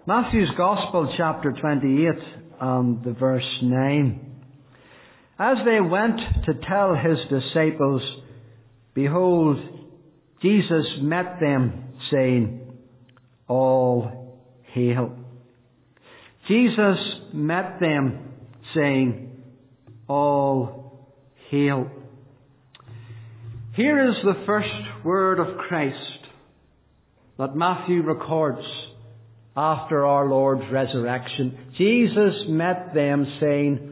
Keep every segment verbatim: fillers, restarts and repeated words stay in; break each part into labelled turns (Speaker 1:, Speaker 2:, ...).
Speaker 1: Matthew's Gospel, chapter twenty-eight, and the verse nine. As they went to tell his disciples, behold, Jesus met them, saying, All hail. Jesus met them, saying, All hail. Here is the first word of Christ that Matthew records after our Lord's resurrection. Jesus met them, saying,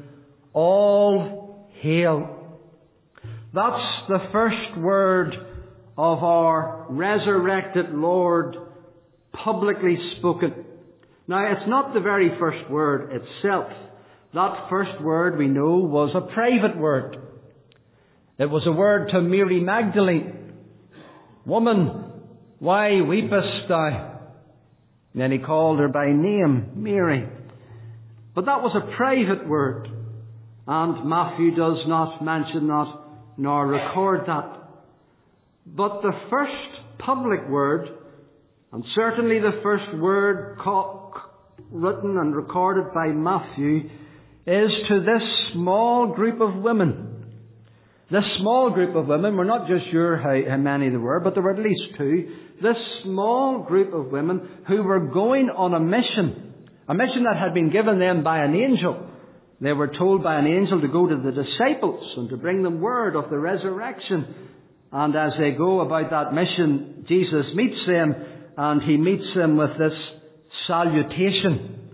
Speaker 1: All hail. That's the first word of our resurrected Lord publicly spoken. Now, it's not the very first word itself. That first word, we know, was a private word. It was a word to Mary Magdalene. Woman, why weepest thou? And then he called her by name, Mary. But that was a private word, and Matthew does not mention that nor record that. But the first public word, and certainly the first word written and recorded by Matthew, is to this small group of women. This small group of women, we're not just sure how, how many there were, but there were at least two. This small group of women who were going on a mission, a mission that had been given them by an angel. They were told by an angel to go to the disciples and to bring them word of the resurrection. And as they go about that mission, Jesus meets them, and he meets them with this salutation.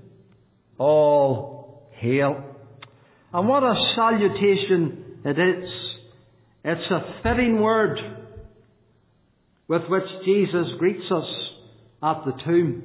Speaker 1: All hail. And what a salutation it is. It's a fitting word with which Jesus greets us at the tomb.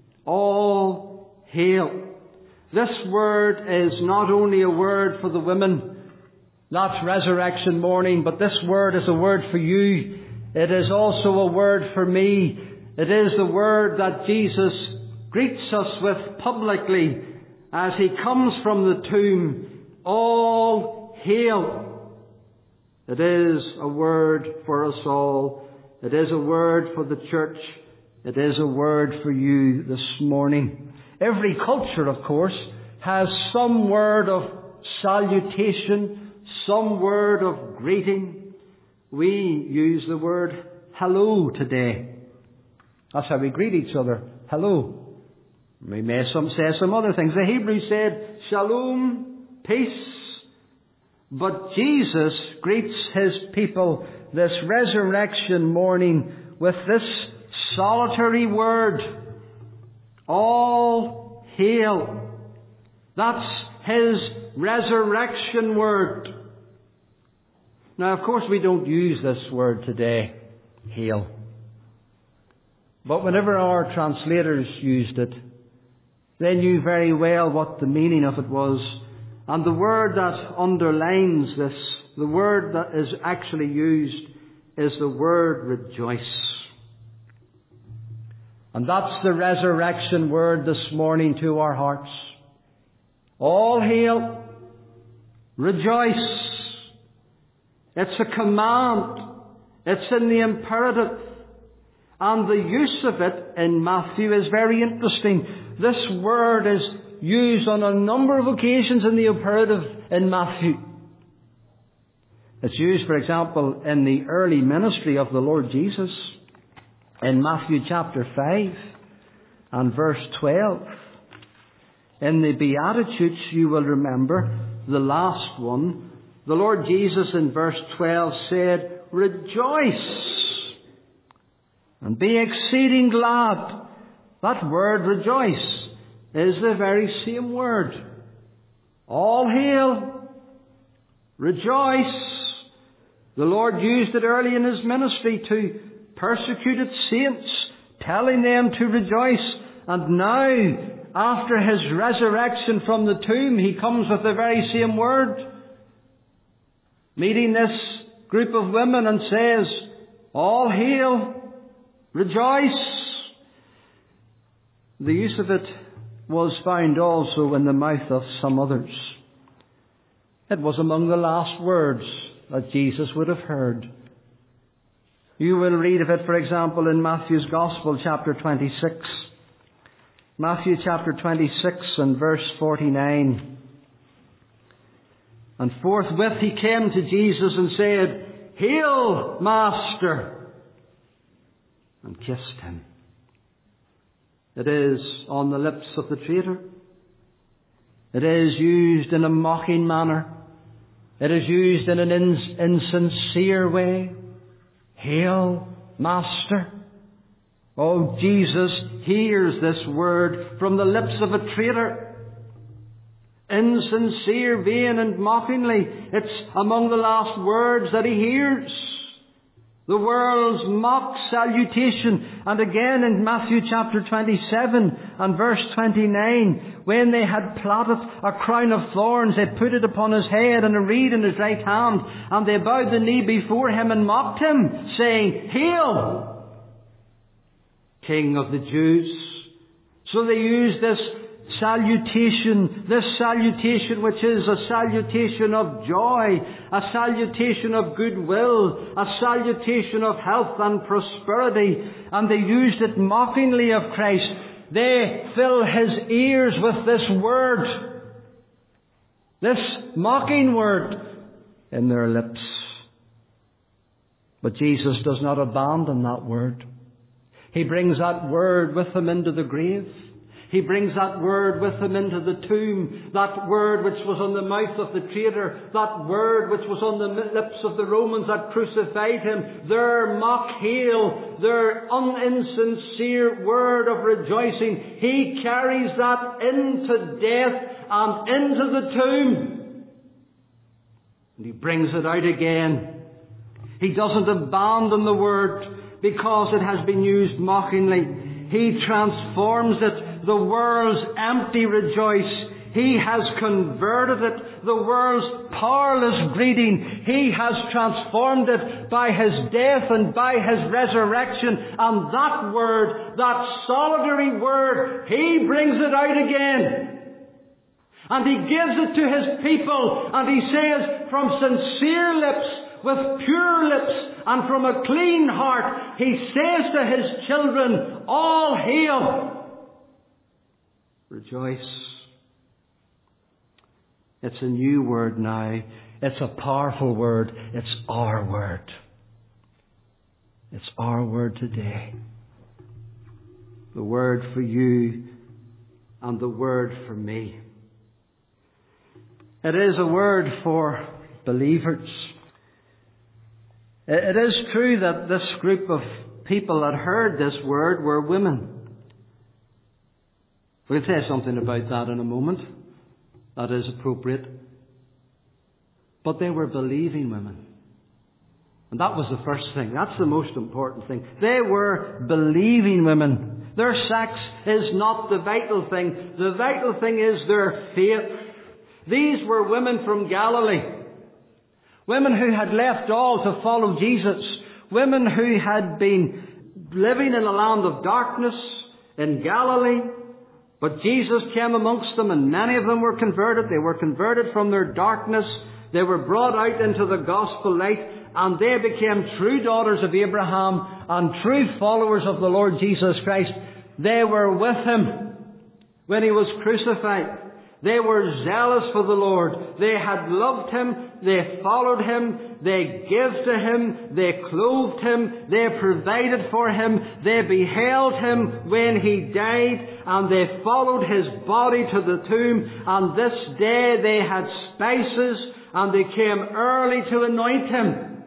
Speaker 1: All hail. This word is not only a word for the women that resurrection morning, but this word is a word for you. It is also a word for me. It is the word that Jesus greets us with publicly as he comes from the tomb. All hail. It is a word for us all. It is a word for the church. It is a word for you this morning. Every culture, of course, has some word of salutation, some word of greeting. We use the word hello today. That's how we greet each other. Hello. We may some say some other things. The Hebrews said shalom, peace. But Jesus greets his people this resurrection morning with this solitary word. All hail. That's his resurrection word. Now, of course, we don't use this word today, hail. But whenever our translators used it, they knew very well what the meaning of it was. And the word that underlines this, the word that is actually used, is the word rejoice. And that's the resurrection word this morning to our hearts. All hail, rejoice. It's a command. It's in the imperative. And the use of it in Matthew is very interesting. This word is used on a number of occasions in the imperative in Matthew. It's used, for example, in the early ministry of the Lord Jesus in Matthew chapter five and verse twelve. In the Beatitudes, you will remember, the last one, the Lord Jesus in verse twelve said, Rejoice and be exceeding glad. That word rejoice is the very same word. All hail, rejoice. The Lord used it early in his ministry to persecuted saints, telling them to rejoice. And now, after his resurrection from the tomb, he comes with the very same word, meeting this group of women and says, All hail, rejoice. The use of it was found also in the mouth of some others. It was among the last words that Jesus would have heard. You will read of it, for example, in Matthew's Gospel, chapter twenty-six. Matthew chapter twenty-six and verse forty-nine. And forthwith he came to Jesus and said, "Hail, Master!" and kissed him. It is on the lips of the traitor. It is used in a mocking manner. It is used in an ins- insincere way. "Hail, Master!" Oh, Jesus hears this word from the lips of a traitor. Insincere, vain and mockingly. It's among the last words that he hears. The world's mock salutation. And again in Matthew chapter twenty-seven and verse twenty-nine, when they had plotted a crown of thorns, they put it upon his head and a reed in his right hand, and they bowed the knee before him and mocked him, saying, "Hail, King of the Jews." So they used this salutation, this salutation which is a salutation of joy, a salutation of goodwill, a salutation of health and prosperity, and they used it mockingly of Christ. They fill his ears with this word, this mocking word in their lips. But Jesus does not abandon that word. He brings that word with him into the grave. He brings that word with him into the tomb. That word which was on the mouth of the traitor. That word which was on the lips of the Romans that crucified him. Their mock hail, their uninsincere word of rejoicing. He carries that into death and into the tomb. And he brings it out again. He doesn't abandon the word because it has been used mockingly. He transforms it. The world's empty rejoice. He has converted it. The world's powerless greeting. He has transformed it by his death and by his resurrection. And that word, that solitary word, he brings it out again. And he gives it to his people. And he says, from sincere lips, with pure lips, and from a clean heart, he says to his children, all hail. Rejoice. It's a new word now. It's a powerful word. It's our word. It's our word today. The word for you and the word for me. It is a word for believers. It is true that this group of people that heard this word were women. We'll say something about that in a moment. That is appropriate. But they were believing women. And that was the first thing. That's the most important thing. They were believing women. Their sex is not the vital thing. The vital thing is their faith. These were women from Galilee. Women who had left all to follow Jesus. Women who had been living in a land of darkness in Galilee. But Jesus came amongst them, and many of them were converted. They were converted from their darkness. They were brought out into the gospel light, and they became true daughters of Abraham and true followers of the Lord Jesus Christ. They were with him when he was crucified. They were zealous for the Lord. They had loved him. They followed him. They gave to him. They clothed him. They provided for him. They beheld him when he died. And they followed his body to the tomb. And this day they had spices. And they came early to anoint him.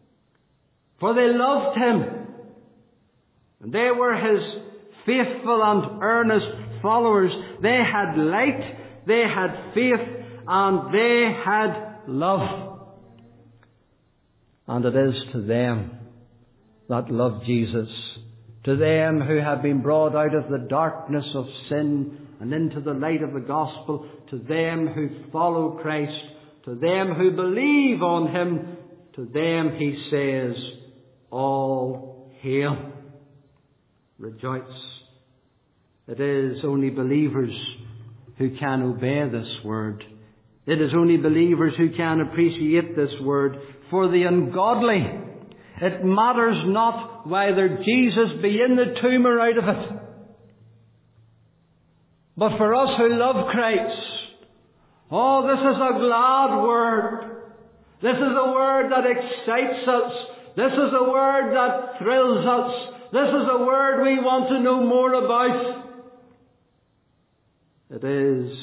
Speaker 1: For they loved him. And they were his faithful and earnest followers. They had light. They had faith, and they had love. And it is to them that love Jesus, to them who have been brought out of the darkness of sin and into the light of the gospel, to them who follow Christ, to them who believe on him, to them he says, all hail. Rejoice. It is only believers who can obey this word. It is only believers who can appreciate this word. For the ungodly, it matters not whether Jesus be in the tomb or out of it. But for us who love Christ, oh, this is a glad word. This is a word that excites us. This is a word that thrills us. This is a word we want to know more about. It is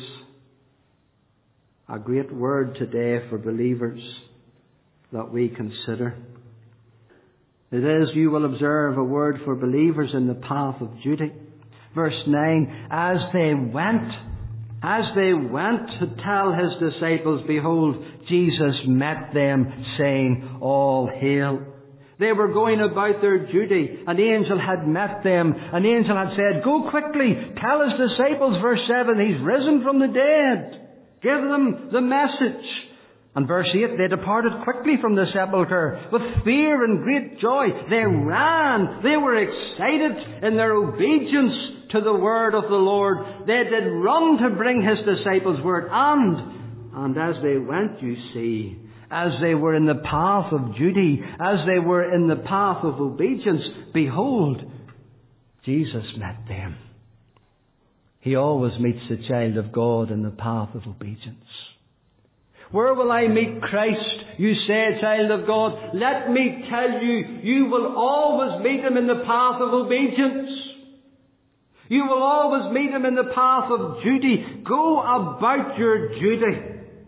Speaker 1: a great word today for believers that we consider. It is, you will observe, a word for believers in the path of duty. Verse nine, as they went, as they went to tell his disciples, behold, Jesus met them, saying, all hail. They were going about their duty. An angel had met them. An angel had said, go quickly, tell his disciples, verse seven, he's risen from the dead. Give them the message. And verse eight, they departed quickly from the sepulchre with fear and great joy. They ran. They were excited in their obedience to the word of the Lord. They did run to bring his disciples word. And, and as they went, you see, as they were in the path of duty, as they were in the path of obedience, behold, Jesus met them. He always meets the child of God in the path of obedience. Where will I meet Christ, you say, child of God? Let me tell you, you will always meet him in the path of obedience. You will always meet him in the path of duty. Go about your duty,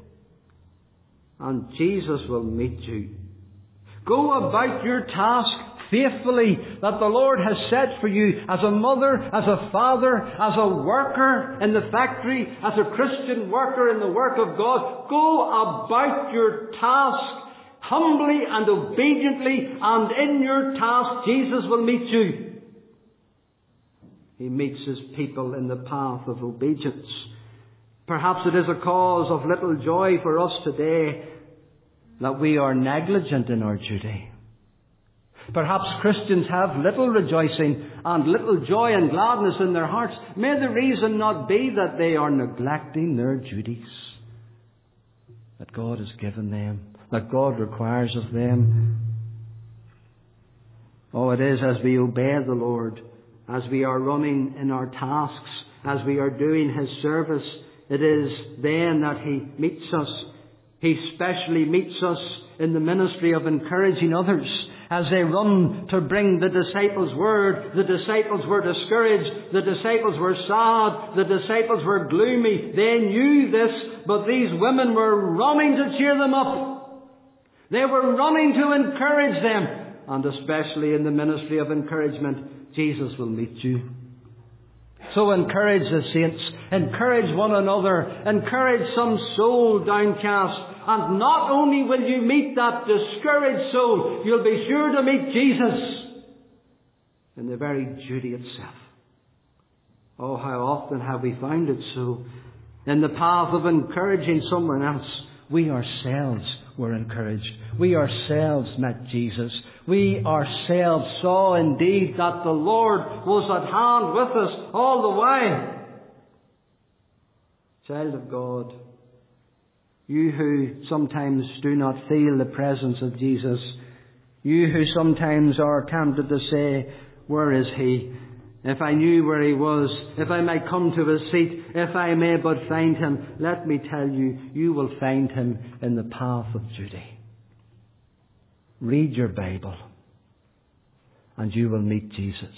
Speaker 1: and Jesus will meet you. Go about your task faithfully that the Lord has set for you as a mother, as a father, as a worker in the factory, as a Christian worker in the work of God. Go about your task humbly and obediently, and in your task Jesus will meet you. He meets his people in the path of obedience. Perhaps it is a cause of little joy for us today that we are negligent in our duty. Perhaps Christians have little rejoicing and little joy and gladness in their hearts. May the reason not be that they are neglecting their duties that God has given them, that God requires of them. Oh, it is as we obey the Lord, as we are running in our tasks, as we are doing his service, it is then that he meets us. He specially meets us in the ministry of encouraging others. As they run to bring the disciples' word, the disciples were discouraged, the disciples were sad, the disciples were gloomy. They knew this, but these women were running to cheer them up. They were running to encourage them. And especially in the ministry of encouragement, Jesus will meet you. So encourage the saints, encourage one another, encourage some soul downcast. And not only will you meet that discouraged soul, you'll be sure to meet Jesus in the very duty itself. Oh, how often have we found it so? In the path of encouraging someone else, we ourselves were encouraged. We ourselves met Jesus. We ourselves saw indeed that the Lord was at hand with us all the while. Child of God, you who sometimes do not feel the presence of Jesus, you who sometimes are tempted to say, where is he? If I knew where he was, if I might come to his seat, if I may but find him, let me tell you, you will find him in the path of duty. Read your Bible, and you will meet Jesus.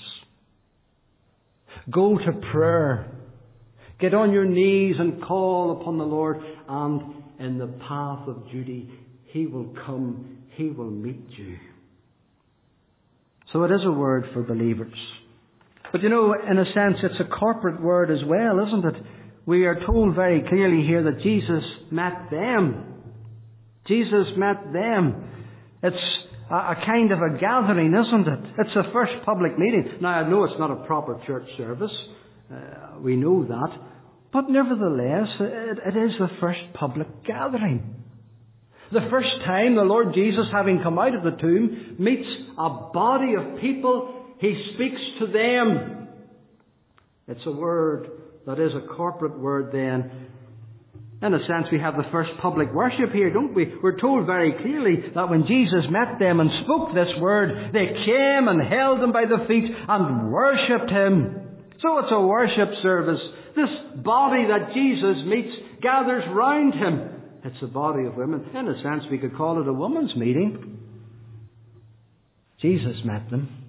Speaker 1: Go to prayer. Get on your knees and call upon the Lord, and in the path of duty, he will come, he will meet you. So it is a word for believers. But you know, in a sense, it's a corporate word as well, isn't it? We are told very clearly here that Jesus met them. Jesus met them. It's a, a kind of a gathering, isn't it? It's the first public meeting. Now, I know it's not a proper church service. Uh, we know that. But nevertheless, it, it is the first public gathering. The first time the Lord Jesus, having come out of the tomb, meets a body of people. He speaks to them. It's a word that is a corporate word then. In a sense, we have the first public worship here, don't we? We're told very clearly that when Jesus met them and spoke this word, they came and held him by the feet and worshipped him. So it's a worship service. This body that Jesus meets gathers round him. It's a body of women. In a sense, we could call it a women's meeting. Jesus met them.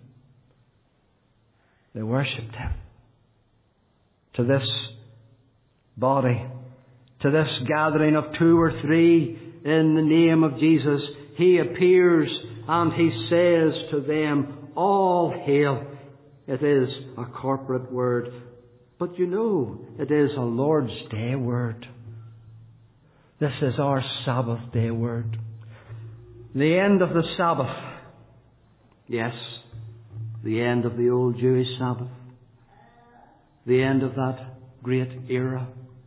Speaker 1: They worshipped him. To this body, to this gathering of two or three in the name of Jesus, he appears and he says to them, all hail. It is a corporate word. But you know, it is a Lord's Day word. This is our Sabbath day word. The end of the Sabbath. Yes, the end of the old Jewish Sabbath. The end of that great era.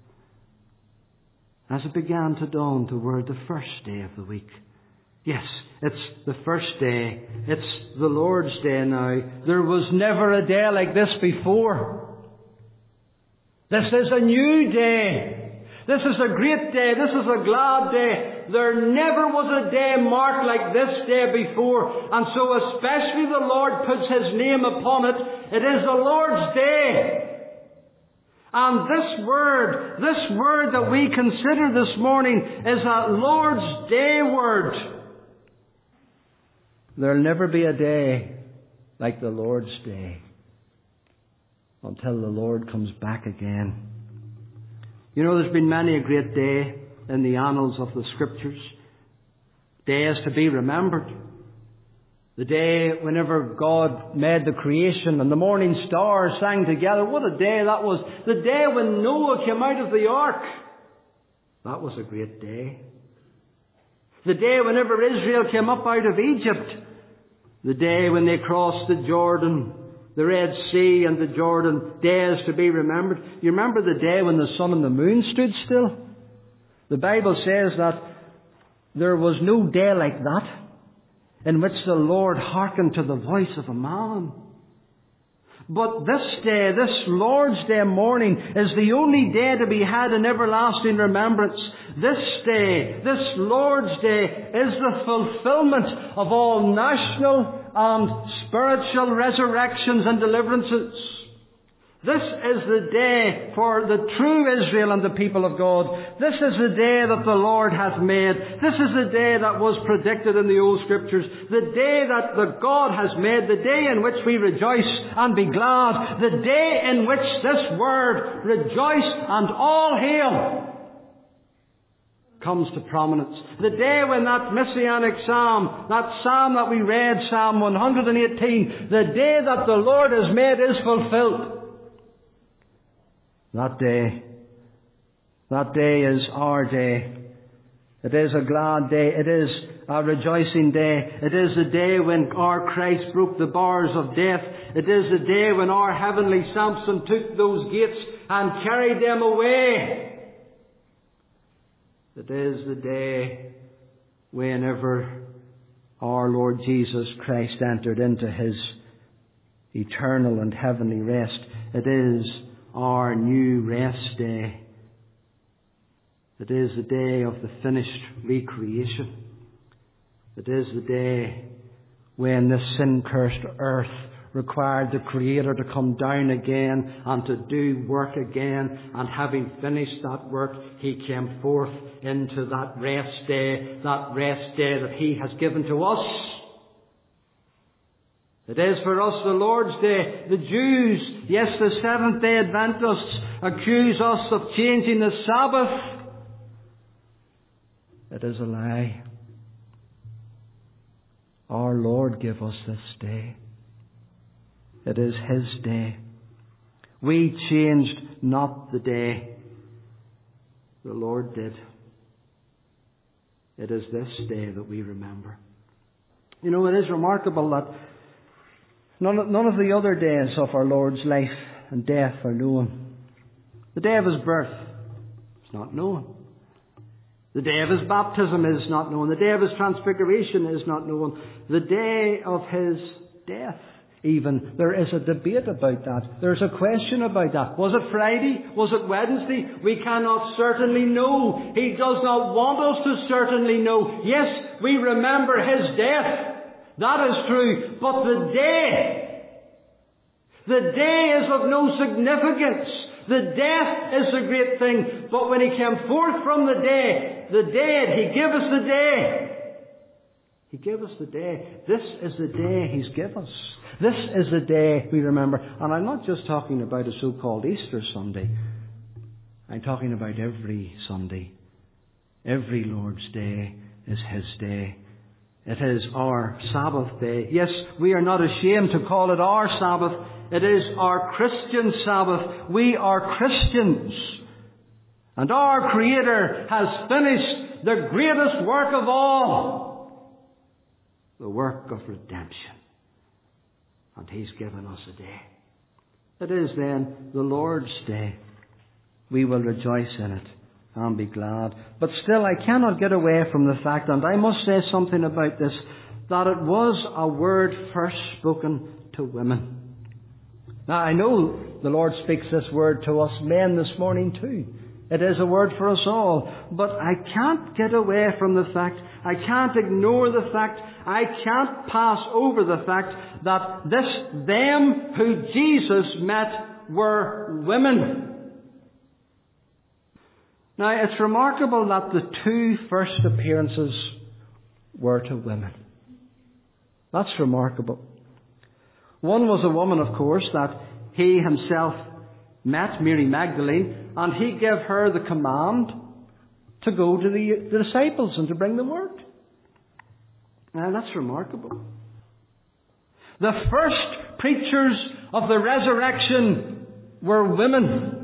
Speaker 1: As it began to dawn toward the first day of the week. Yes, it's the first day. It's the Lord's Day now. There was never a day like this before. This is a new day. This is a great day. This is a glad day. There never was a day marked like this day before. And so especially the Lord puts his name upon it. It is the Lord's Day. And this word, this word that we consider this morning is a Lord's Day word. There'll never be a day like the Lord's Day until the Lord comes back again. You know, there's been many a great day in the annals of the Scriptures. Days to be remembered. The day whenever God made the creation and the morning stars sang together. What a day that was. The day when Noah came out of the ark. That was a great day. The day whenever Israel came up out of Egypt. The day when they crossed the Jordan, the Red Sea and the Jordan. Days to be remembered. You remember the day when the sun and the moon stood still? The Bible says that there was no day like that in which the Lord hearkened to the voice of a man. But this day, this Lord's Day morning, is the only day to be had in everlasting remembrance. This day, this Lord's Day, is the fulfillment of all national and spiritual resurrections and deliverances. This is the day for the true Israel and the people of God. This is the day that the Lord hath made. This is the day that was predicted in the old Scriptures. The day that the God has made. The day in which we rejoice and be glad. The day in which this word, rejoice and all hail, comes to prominence. The day when that messianic psalm, that psalm that we read, Psalm one hundred eighteen, the day that the Lord has made is fulfilled. That day, that day is our day. It is a glad day. It is a rejoicing day. It is the day when our Christ broke the bars of death. It is the day when our heavenly Samson took those gates and carried them away. It is the day whenever our Lord Jesus Christ entered into his eternal and heavenly rest. It is our new rest day. It is the day of the finished recreation. It is the day when this sin-cursed earth required the Creator to come down again and to do work again. And having finished that work, He came forth into that rest day, that rest day that He has given to us. It is for us the Lord's Day. The Jews, yes, the Seventh-day Adventists, accuse us of changing the Sabbath. It is a lie. Our Lord gave us this day. It is His day. We changed not the day. The Lord did. It is this day that we remember. You know, it is remarkable that None of, none of the other days of our Lord's life and death are known. The day of His birth is not known. The day of His baptism is not known. The day of His transfiguration is not known. The day of His death, even, there is a debate about that. There's a question about that. Was it Friday? Was it Wednesday? We cannot certainly know. He does not want us to certainly know. Yes, we remember His death. That is true. But the day, The day is of no significance. The death is the great thing. But when he came forth from the day, the dead, he gave us the day. He gave us the day. This is the day he's given us. This is the day we remember. And I'm not just talking about a so-called Easter Sunday. I'm talking about every Sunday. Every Lord's Day is his day. It is our Sabbath day. Yes, we are not ashamed to call it our Sabbath. It is our Christian Sabbath. We are Christians. And our Creator has finished the greatest work of all. The work of redemption. And he's given us a day. It is then the Lord's day. We will rejoice in it and be glad. But still, I cannot get away from the fact, and I must say something about this, that it was a word first spoken to women. Now, I know the Lord speaks this word to us men this morning too. It is a word for us all. But I can't get away from the fact, I can't ignore the fact, I can't pass over the fact that this, them who Jesus met were women. Now, it's remarkable that the two first appearances were to women. That's remarkable. One was a woman, of course, that he himself met, Mary Magdalene, and he gave her the command to go to the, the disciples and to bring them word. Now, that's remarkable. The first preachers of the resurrection were women.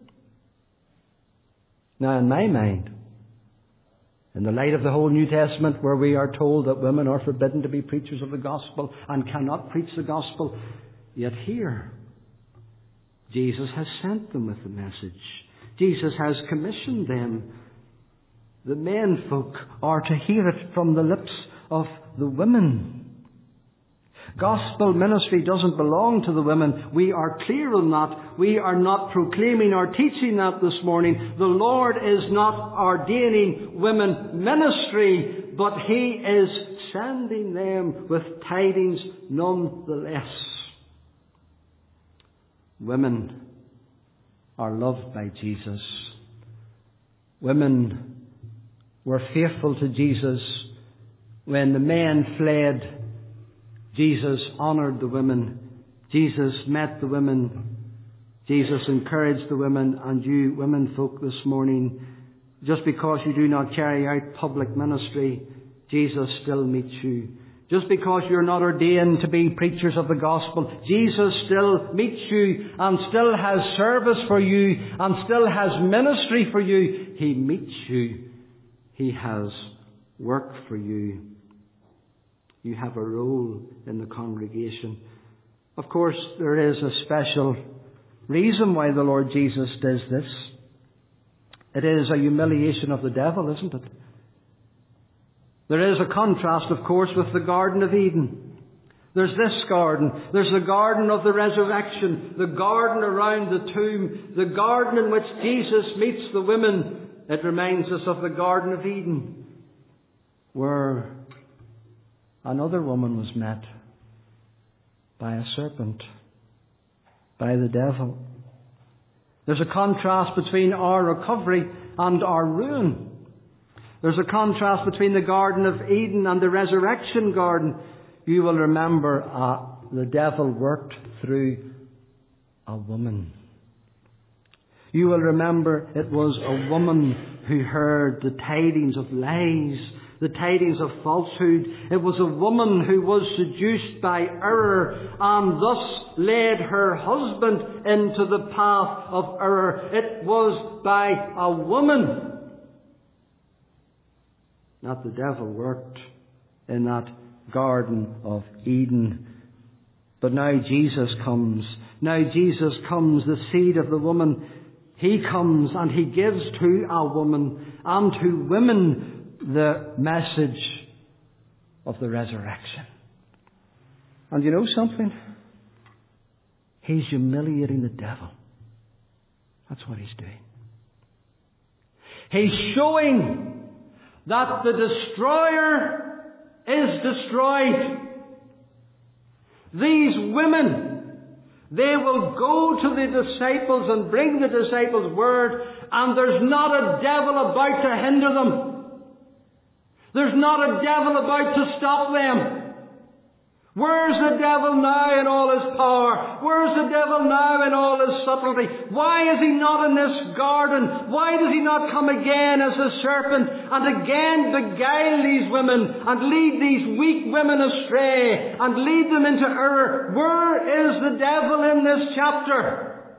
Speaker 1: Now, in my mind, in the light of the whole New Testament, where we are told that women are forbidden to be preachers of the gospel and cannot preach the gospel, yet here, Jesus has sent them with the message. Jesus has commissioned them. The men folk are to hear it from the lips of the women. Gospel ministry doesn't belong to the women. We are clear on that. We are not proclaiming or teaching that this morning. The Lord is not ordaining women ministry, but he is sending them with tidings nonetheless. Women are loved by Jesus. Women were faithful to Jesus. When the men fled, Jesus honoured the women. Jesus met the women. Jesus encouraged the women. And you women folk this morning, just because you do not carry out public ministry, Jesus still meets you. Just because you're not ordained to be preachers of the gospel, Jesus still meets you and still has service for you and still has ministry for you. He meets you. He has work for you. You have a role in the congregation. Of course, there is a special reason why the Lord Jesus does this. It is a humiliation of the devil, isn't it? There is a contrast, of course, with the Garden of Eden. There's this garden. There's the garden of the resurrection. The garden around the tomb. The garden in which Jesus meets the women. It reminds us of the Garden of Eden, where another woman was met by a serpent, by the devil. There's a contrast between our recovery and our ruin. There's a contrast between the Garden of Eden and the resurrection garden. You will remember uh, the devil worked through a woman. You will remember it was a woman who heard the tidings of lies, the tidings of falsehood. It was a woman who was seduced by error and thus led her husband into the path of error. It was by a woman that the devil worked in that Garden of Eden. But now Jesus comes. Now Jesus comes, the seed of the woman. He comes and he gives to a woman and to women the message of the resurrection. And you know something? He's humiliating the devil. That's what he's doing. He's showing that the destroyer is destroyed. These women, They will go to the disciples and bring the disciples word, and there's not a devil about to hinder them. There's not a devil about to stop them. Where's the devil now in all his power? Where's the devil now in all his subtlety? Why is he not in this garden? Why does he not come again as a serpent and again beguile these women and lead these weak women astray and lead them into error? Where is the devil in this chapter?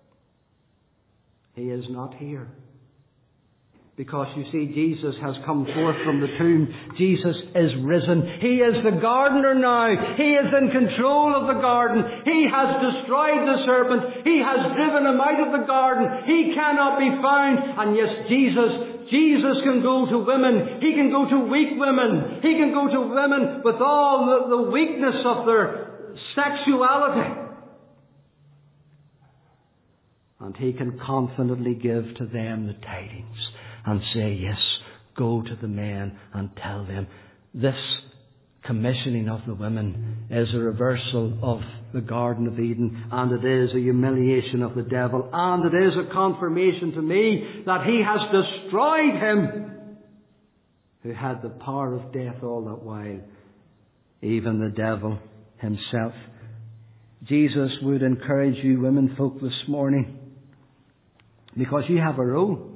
Speaker 1: He is not here. Because you see, Jesus has come forth from the tomb. Jesus is risen. He is the gardener now. He is in control of the garden. He has destroyed the serpent. He has driven him out of the garden. He cannot be found. And yes, Jesus, Jesus can go to women. He can go to weak women. He can go to women with all the, the weakness of their sexuality. And He can confidently give to them the tidings and say, yes, go to the men and tell them. This commissioning of the women is a reversal of the Garden of Eden, and it is a humiliation of the devil, and it is a confirmation to me that he has destroyed him who had the power of death all that while, even the devil himself. Jesus would encourage you women folk this morning, because you have a role.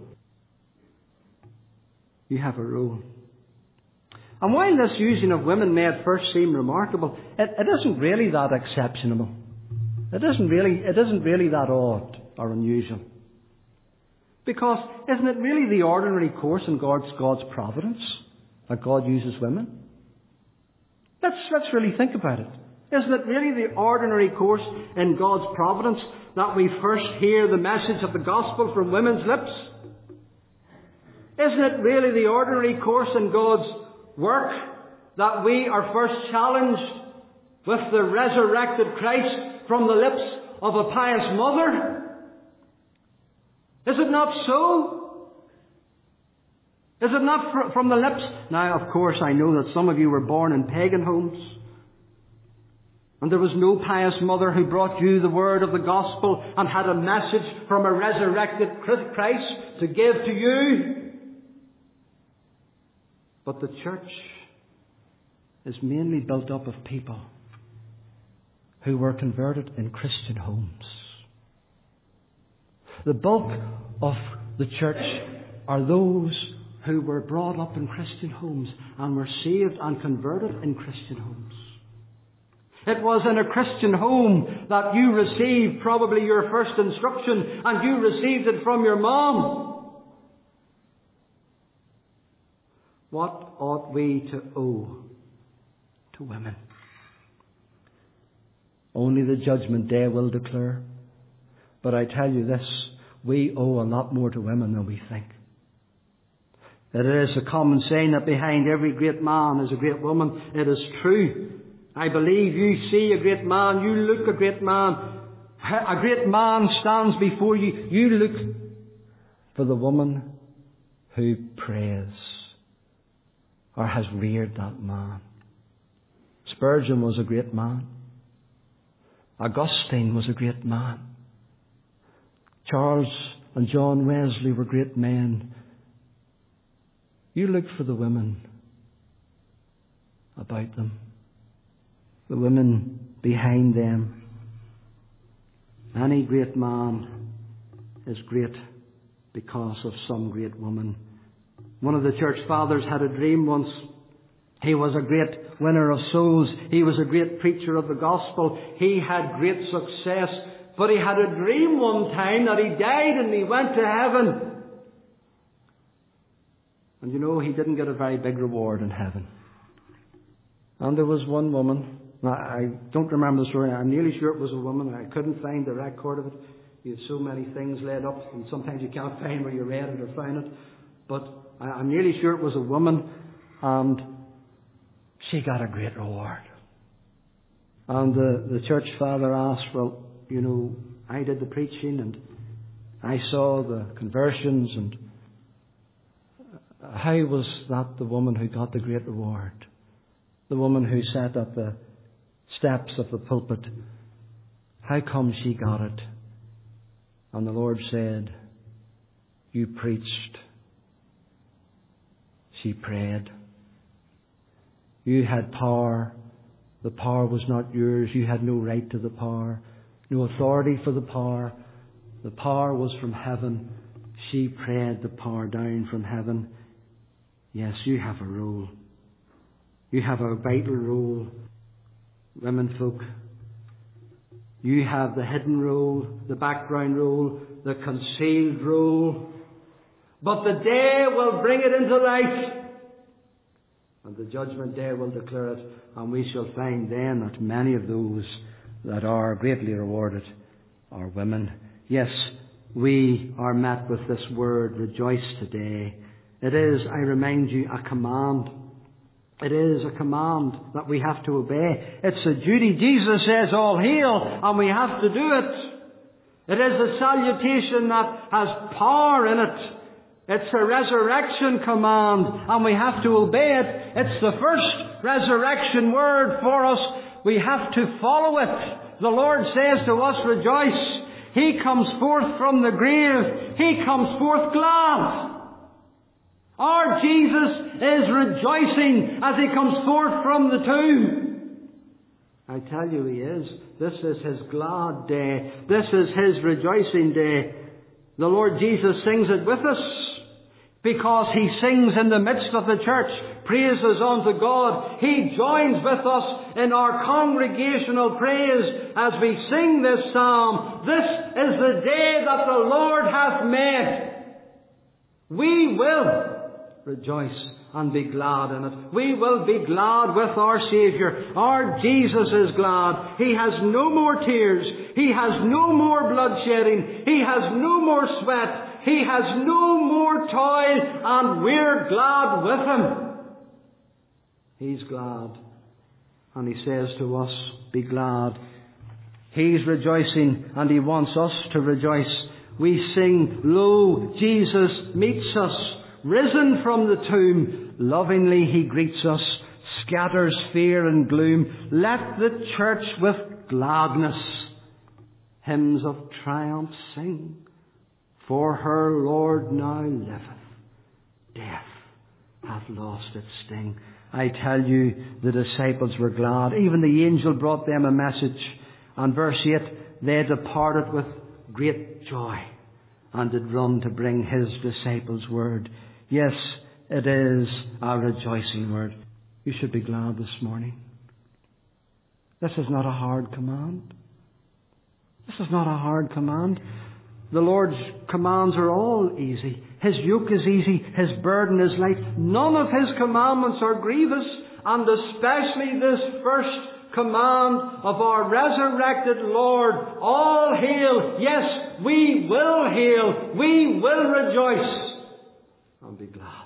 Speaker 1: You have a role. And while this using of women may at first seem remarkable, it, it isn't really that exceptional. It isn't really, it isn't really that odd or unusual. Because isn't it really the ordinary course in God's, God's providence that God uses women? Let's, let's really think about it. Isn't it really the ordinary course in God's providence that we first hear the message of the gospel from women's lips? Isn't it really the ordinary course in God's work that we are first challenged with the resurrected Christ from the lips of a pious mother? Is it not so? Is it not fr- from the lips? Now, of course, I know that some of you were born in pagan homes, and there was no pious mother who brought you the word of the gospel and had a message from a resurrected Christ to give to you. But the church is mainly built up of people who were converted in Christian homes. The bulk of the church are those who were brought up in Christian homes and were saved and converted in Christian homes. It was in a Christian home that you received probably your first instruction, and you received it from your mom. What ought we to owe to women? Only the judgment day will declare. But I tell you this, we owe a lot more to women than we think. It is a common saying that behind every great man is a great woman. It is true. I believe you see a great man, you look a great man. A great man stands before you. You look for the woman who prays or has reared that man. Spurgeon was a great man. Augustine was a great man. Charles and John Wesley were great men. You look for the women about them, the women behind them. Any great man is great because of some great woman. One of the church fathers had a dream once. He was a great winner of souls. He was a great preacher of the gospel. He had great success. But he had a dream one time that he died and he went to heaven. And you know, he didn't get a very big reward in heaven. And there was one woman. I don't remember the story. I'm nearly sure it was a woman. I couldn't find the record of it. You had so many things laid up, and sometimes you can't find where you read it or found it. But I'm nearly sure it was a woman, and she got a great reward. And the, the church father asked, well, you know, I did the preaching, and I saw the conversions, and how was that the woman who got the great reward? The woman who sat at the steps of the pulpit. how come she got it? And the Lord said, you preached. She prayed. You had power. The power was not yours. You had no right to the power, no authority for the power. The power was from heaven. She prayed the power down from heaven. Yes, you have a role. You have a vital role, women folk. You have the hidden role, the background role, the concealed role. But the day will bring it into light. And the judgment day will declare it. And we shall find then that many of those that are greatly rewarded are women. Yes, we are met with this word, rejoice today. It is, I remind you, a command. It is a command that we have to obey. It's a duty. Jesus says, all hail, and we have to do it. It is a salutation that has power in it. It's a resurrection command, and we have to obey it. It's the first resurrection word for us. We have to follow it. The Lord says to us, rejoice. He comes forth from the grave. He comes forth glad. Our Jesus is rejoicing as He comes forth from the tomb. I tell you, He is. This is His glad day. This is His rejoicing day. The Lord Jesus sings it with us because He sings in the midst of the church. Praises unto God. He joins with us in our congregational praise as we sing this psalm. This is the day that the Lord hath made. We will rejoice and be glad in it. We will be glad with our Saviour. Our Jesus is glad. He has no more tears. He has no more bloodshedding. He has no more sweat. He has no more toil. And we're glad with Him. He's glad. And He says to us, be glad. He's rejoicing and He wants us to rejoice. We sing, lo, Jesus meets us. Risen from the tomb, lovingly He greets us, scatters fear and gloom. Let the church with gladness hymns of triumph sing. For her Lord now liveth. Death hath lost its sting. I tell you, the disciples were glad. Even the angel brought them a message. And verse eight, they departed with great joy and did run to bring His disciples word. Yes, it is a rejoicing word. You should be glad this morning. This is not a hard command. This is not a hard command. The Lord's commands are all easy. His yoke is easy. His burden is light. None of His commandments are grievous. And especially this first command of our resurrected Lord. All hail. Yes, we will hail. We will rejoice. And be glad.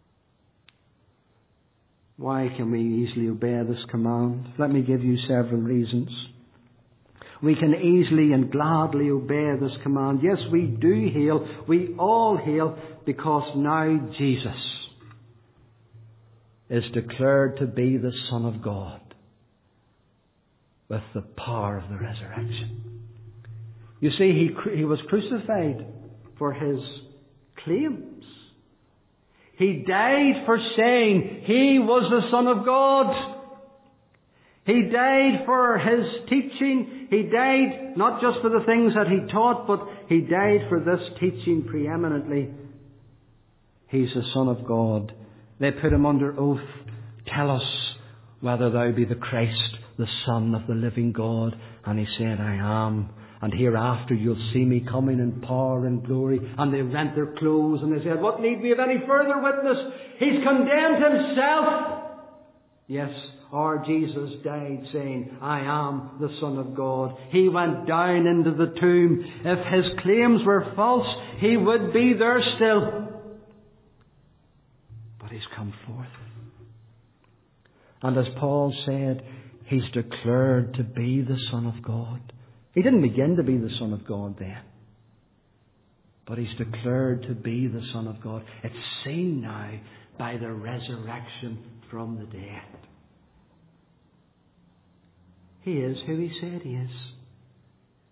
Speaker 1: Why can we easily obey this command? Let me give you several reasons. We can easily and gladly obey this command. Yes, we do hail. We all hail because now Jesus is declared to be the Son of God with the power of the resurrection. You see, he, he was crucified for His claims. He died for saying He was the Son of God. He died for His teaching. He died not just for the things that He taught, but He died for this teaching preeminently. He's the Son of God. They put Him under oath. Tell us whether Thou be the Christ, the Son of the living God. And He said, I am. And hereafter you'll see Me coming in power and glory. And they rent their clothes and they said, what need we of any further witness? He's condemned Himself. Yes, our Jesus died saying, I am the Son of God. He went down into the tomb. If His claims were false, He would be there still. But He's come forth. And as Paul said, He's declared to be the Son of God. He didn't begin to be the Son of God then. But He's declared to be the Son of God. It's seen now by the resurrection from the dead. He is who He said He is.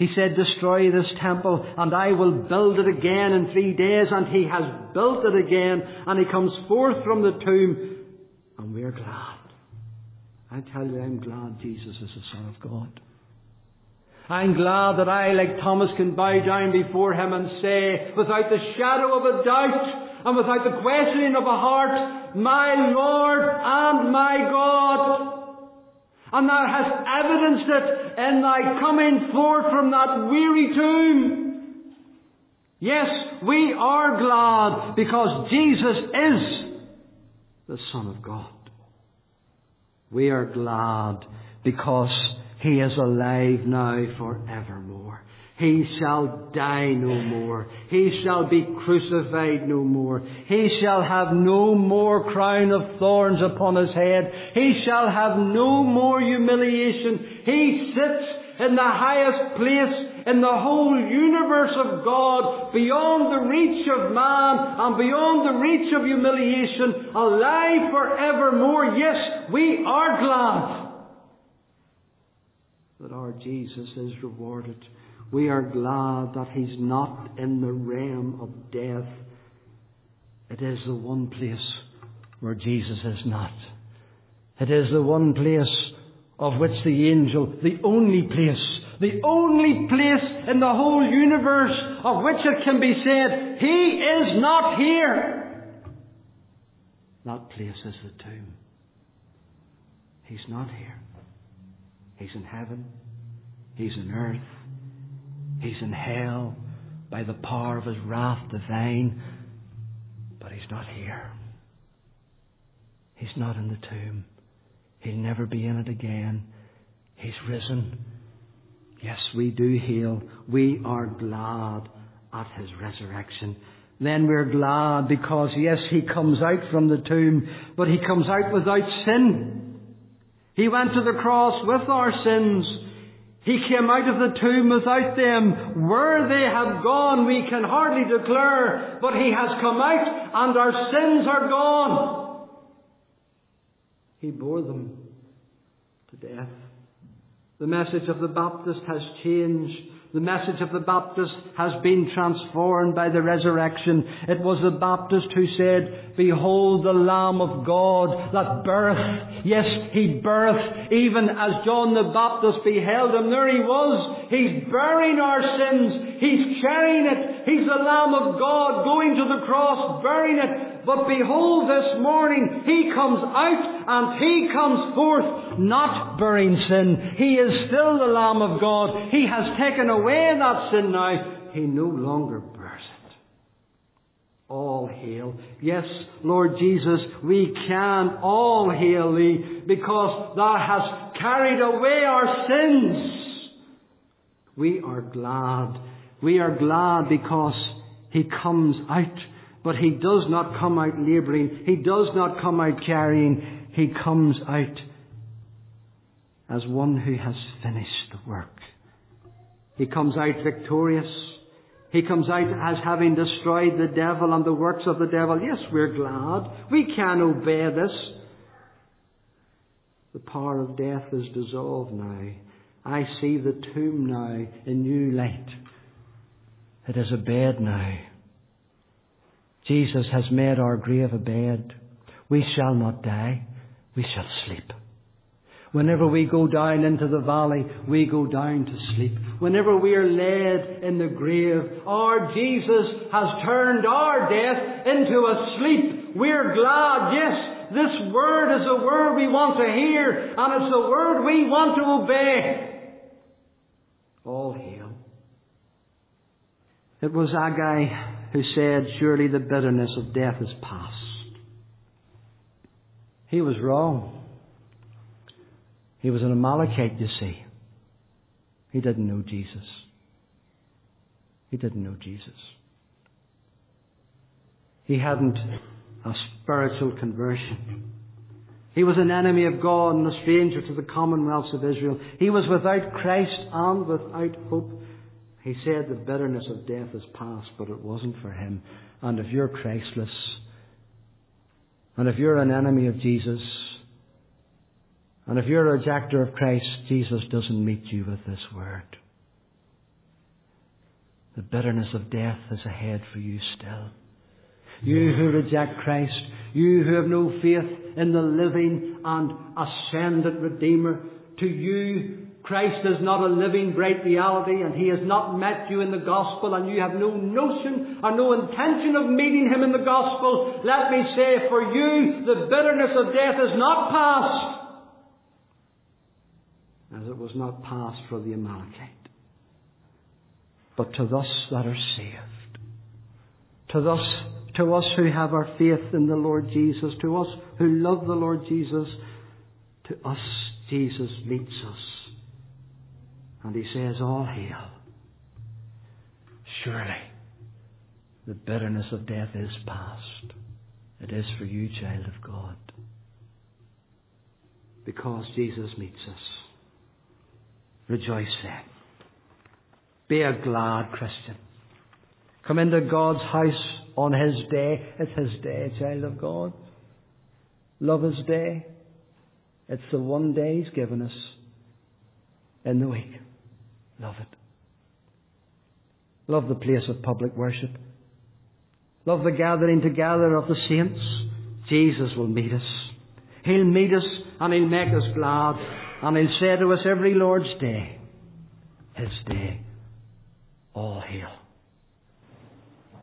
Speaker 1: He said, destroy this temple and I will build it again in three days. And He has built it again. And He comes forth from the tomb. And we're glad. I tell you, I'm glad Jesus is the Son of God. I'm glad that I, like Thomas, can bow down before Him and say, without the shadow of a doubt and without the questioning of a heart, my Lord and my God. And Thou hast evidenced it in Thy coming forth from that weary tomb. Yes, we are glad because Jesus is the Son of God. We are glad because He is alive now forevermore. He shall die no more. He shall be crucified no more. He shall have no more crown of thorns upon His head. He shall have no more humiliation. He sits in the highest place in the whole universe of God, beyond the reach of man and beyond the reach of humiliation, alive forevermore. Yes, we are glad that our Jesus is rewarded. We are glad that He's not in the realm of death. It is the one place where Jesus is not. It is the one place of which the angel, the only place, the only place in the whole universe of which it can be said, He is not here. That place is the tomb. He's not here. He's in heaven. He's in earth. He's in hell by the power of His wrath divine. But He's not here. He's not in the tomb. He'll never be in it again. He's risen. Yes, we do hail. We are glad at His resurrection. Then we're glad because, yes, He comes out from the tomb, but He comes out without sin. He went to the cross with our sins. He came out of the tomb without them. Where they have gone, we can hardly declare, but He has come out and our sins are gone. He bore them to death. The message of the Baptist has changed. The message of the Baptist has been transformed by the resurrection. It was the Baptist who said, behold the Lamb of God that beareth. Yes, He beareth, even as John the Baptist beheld Him. There He was. He's bearing our sins. He's carrying it. He's the Lamb of God going to the cross, bearing it. But behold, this morning He comes out and He comes forth, not bearing sin. He is still the Lamb of God. He has taken away that sin now. He no longer bears it. All hail. Yes, Lord Jesus, we can all hail Thee because Thou hast carried away our sins. We are glad. We are glad because He comes out. But He does not come out labouring. He does not come out carrying. He comes out as one who has finished the work. He comes out victorious. He comes out as having destroyed the devil and the works of the devil. Yes, we're glad. We can obey this. The power of death is dissolved now. I see the tomb now in new light. It is a bed now. Jesus has made our grave a bed. We shall not die. We shall sleep. Whenever we go down into the valley, we go down to sleep. Whenever we are laid in the grave, our Jesus has turned our death into a sleep. We're glad, yes, this word is a word we want to hear, and it's a word we want to obey. All hail. It was Haggai who said, surely the bitterness of death is past. He was wrong. He was an Amalekite, you see. He didn't know Jesus. He didn't know Jesus. He hadn't a spiritual conversion. He was an enemy of God and a stranger to the commonwealths of Israel. He was without Christ and without hope. He said the bitterness of death is past, but it wasn't for him. And if you're Christless, and if you're an enemy of Jesus, and if you're a rejecter of Christ, Jesus doesn't meet you with this word. The bitterness of death is ahead for you still. You who reject Christ, you who have no faith in the living and ascended Redeemer, to you Christ is not a living, bright reality, and He has not met you in the gospel, and you have no notion or no intention of meeting Him in the gospel. Let me say, for you, the bitterness of death is not past, as it was not past for the Amalekite. But to us that are saved, to us, to us who have our faith in the Lord Jesus, to us who love the Lord Jesus, to us Jesus meets us. And He says, all hail. Surely the bitterness of death is past. It is for you, child of God. Because Jesus meets us. Rejoice then. Be a glad Christian. Come into God's house on His day. It's His day, child of God. Love His day. It's the one day He's given us in the week. Love it. Love the place of public worship. Love the gathering together of the saints. Jesus will meet us. He'll meet us and He'll make us glad. And He'll say to us every Lord's day, His day. All hail.